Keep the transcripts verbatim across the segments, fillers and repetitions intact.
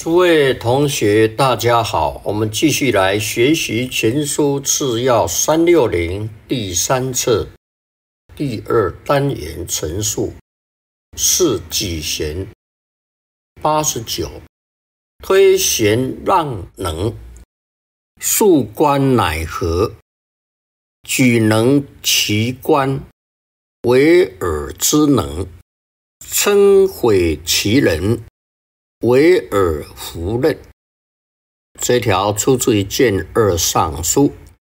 诸位同学大家好，我们继续来学习全书次要三六零第三册第二单元陈述是举贤八十九，推贤让能，述官乃何？举能其官，为尔之能，称毁其人，为尔弗任。这一条出自于卷二上书。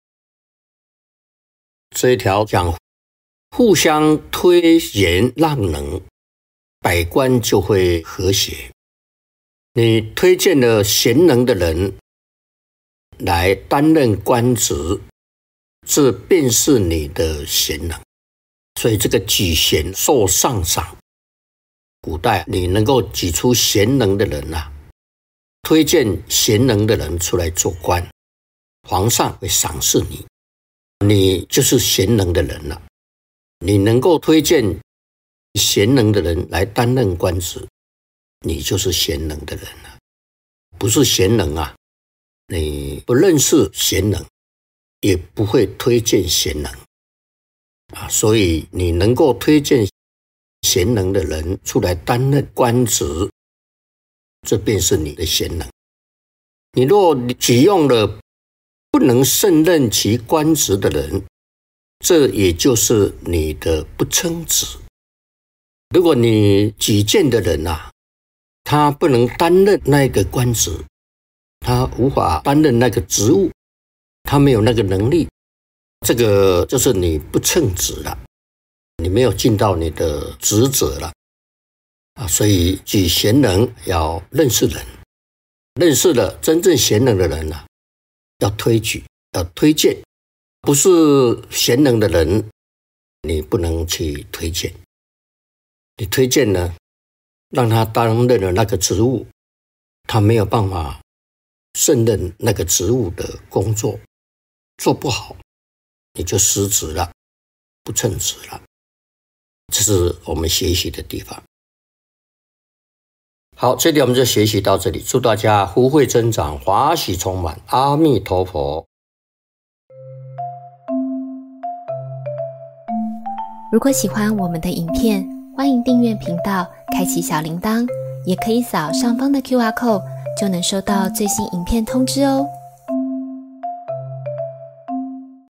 这一条讲互相推贤让能，百官就会和谐。你推荐了贤能的人来担任官职，这便是你的贤能。所以这个举贤受上赏。古代你能够举出贤能的人啊，推荐贤能的人出来做官，皇上会赏识你，你就是贤能的人了。你能够推荐贤能的人来担任官职，你就是贤能的人了。不是贤能啊，你不认识贤能，也不会推荐贤能啊。所以你能够推荐贤能的人出来担任官职，这便是你的贤能。你若举用了不能胜任其官职的人，这也就是你的不称职。如果你举荐的人啊，他不能担任那个官职，他无法担任那个职务，他没有那个能力，这个就是你不称职了，你没有尽到你的职责了啊！所以举贤能要认识人，认识了真正贤能的人啊，要推举，要推荐。不是贤能的人，你不能去推荐。你推荐呢，让他担任了那个职务，他没有办法胜任那个职务的工作，做不好，你就失职了，不称职了。这是我们学习的地方。好，这里我们就学习到这里，祝大家福慧增长，华喜充满，阿弥陀佛。 如果喜欢我们的影片，欢迎订阅频道，开启小铃铛，也可以扫上方的 Q R code， 就能收到最新影片通知哦。